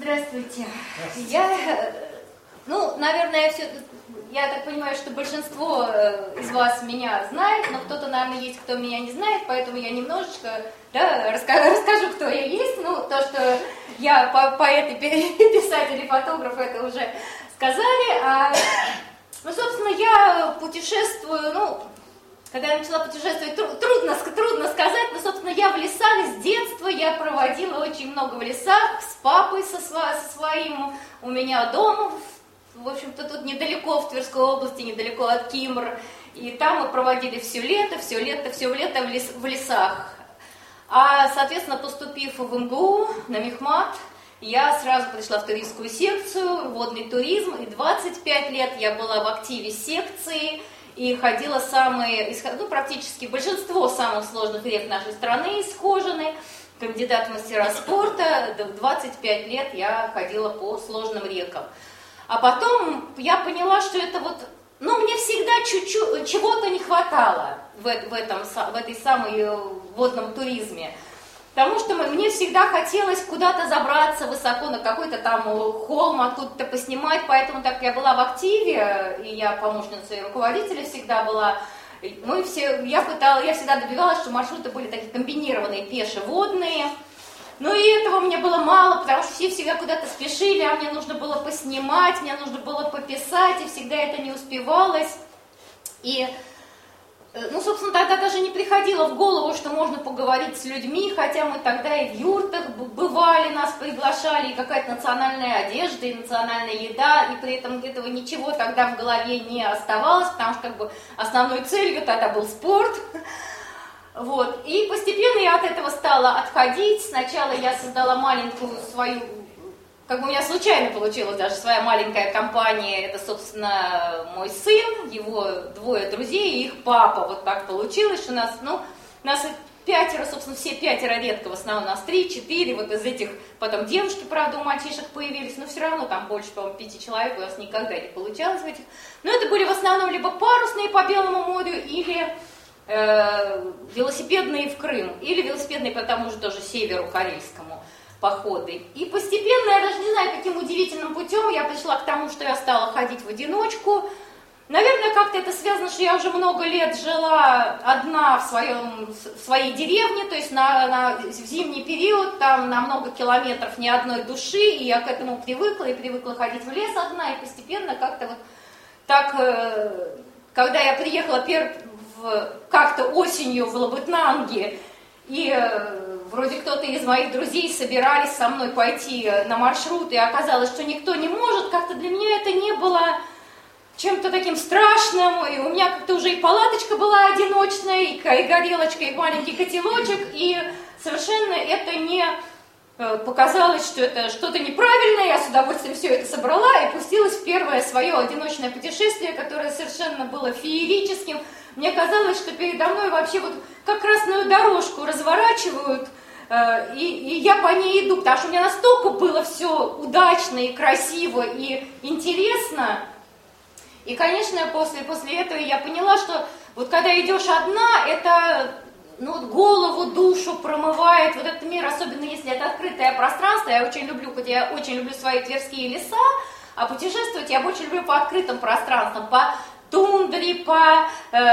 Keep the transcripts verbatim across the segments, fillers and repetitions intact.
Здравствуйте. Здравствуйте. Я, ну, наверное, я, все, я так понимаю, что большинство из вас меня знает, но кто-то, наверное, есть, кто меня не знает, поэтому я немножечко да, расскажу, расскажу, кто я есть. Ну, то, что я поэт и писатель и фотограф, это уже сказали. А, ну, собственно, я путешествую, ну, когда я начала путешествовать, трудно, трудно сказать, но, собственно, я в лесах с детства, я проводила очень много в лесах с папой, со, со своим, у меня дома, в общем-то, тут недалеко, в Тверской области, недалеко от Кимр, и там мы проводили все лето, все лето, все лето в, лес, в лесах. А, соответственно, поступив в эм гэ у на мехмат, я сразу пришла в туристскую секцию, водный туризм, и двадцать пять лет я была в активе секции, и ходила самые, ну, практически большинство самых сложных рек нашей страны исхожены. Кандидат в мастера спорта, двадцать пять лет я ходила по сложным рекам. А потом я поняла, что это вот, ну, мне всегда чуть-чуть, чего-то не хватало в, в, этом, в этой самой водном туризме. Потому что мне всегда хотелось куда-то забраться высоко на какой-то там холм, оттуда-то поснимать, поэтому так я была в активе, и я помощницей руководителя всегда была. Мы все, я пыталась, я всегда добивалась, что маршруты были такие комбинированные, пешеводные. Но и этого мне было мало, потому что все всегда куда-то спешили, а мне нужно было поснимать, мне нужно было пописать, и всегда это не успевалось. И ну, собственно, тогда даже не приходило в голову, что можно поговорить с людьми, хотя мы тогда и в юртах бывали, нас приглашали, и какая-то национальная одежда, и национальная еда, и при этом этого ничего тогда в голове не оставалось, потому что как бы основной целью тогда был спорт. Вот. И постепенно я от этого стала отходить. Сначала я создала маленькую свою... Как бы у меня случайно получилась даже своя маленькая компания, это, собственно, мой сын, его двое друзей и их папа. Вот так получилось, что нас, ну, нас пятеро, собственно, все пятеро редко, в основном нас три, четыре, вот из этих, потом девушки, правда, у мальчишек появились, но все равно там больше, по-моему, пяти человек у нас никогда не получалось в этих. Но это были в основном либо парусные по Белому морю, или э, велосипедные в Крым, или велосипедные по тому же тоже северу карельскому. Походы. И постепенно, я даже не знаю, каким удивительным путем я пришла к тому, что я стала ходить в одиночку. Наверное, как-то это связано, что я уже много лет жила одна в, своем, в своей деревне, то есть на, на, в зимний период, там на много километров ни одной души, и я к этому привыкла, и привыкла ходить в лес одна, и постепенно как-то вот так, когда я приехала пер, в, как-то осенью в Лабытнанги, и вроде кто-то из моих друзей собирались со мной пойти на маршрут, и оказалось, что никто не может, как-то для меня это не было чем-то таким страшным, и у меня как-то уже и палаточка была одиночная, и горелочка, и маленький котелочек, и совершенно это не показалось, что это что-то неправильное, я с удовольствием все это собрала и пустилась в первое свое одиночное путешествие, которое совершенно было феерическим. Мне казалось, что передо мной вообще вот как красную дорожку разворачивают, э, и, и я по ней иду, потому что у меня настолько было все удачно и красиво и интересно. И, конечно, после, после этого я поняла, что вот когда идешь одна, это ну, голову, душу промывает вот этот мир, особенно если это открытое пространство. Я очень люблю, хоть я очень люблю свои тверские леса, а путешествовать я больше люблю по открытым пространствам, по тундре, по,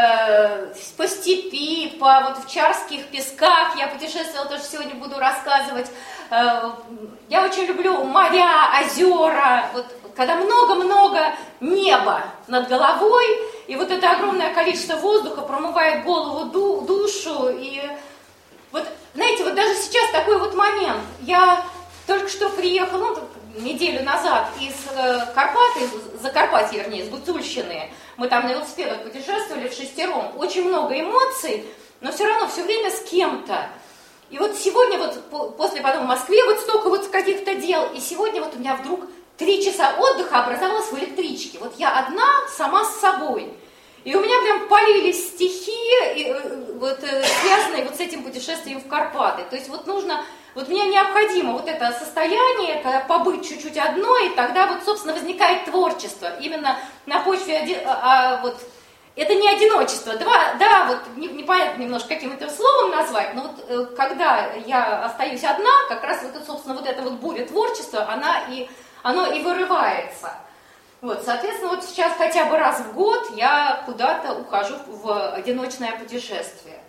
э, по степи, по вот в Чарских песках. Я путешествовала, тоже сегодня буду рассказывать. Э, я очень люблю моря, озера, вот, когда много-много неба над головой, и вот это огромное количество воздуха промывает голову, ду, душу. И вот, знаете, вот даже сейчас такой вот момент. Я только что приехала, ну, неделю назад из э, Карпат, из Закарпатья, вернее, из Гуцульщины. Мы там на велосипедах путешествовали в шестером. Очень много эмоций, но все равно все время с кем-то. И вот сегодня, вот после потом в Москве, вот столько вот каких-то дел, и сегодня вот у меня вдруг три часа отдыха образовалось в электричке. Вот я одна, сама с собой. И у меня прям полились стихи, и, вот, связанные вот с этим путешествием в Карпаты. То есть вот нужно, вот мне необходимо вот это состояние, когда побыть чуть-чуть одной, и тогда вот, собственно, возникает творчество. Именно на почве а, а, вот, это не одиночество. Два, да, вот непонятно немножко, каким это словом назвать, но вот когда я остаюсь одна, как раз вот это, собственно, вот эта вот буря творчества, она и, оно и вырывается. Вот, соответственно, вот сейчас хотя бы раз в год я куда-то ухожу в одиночное путешествие.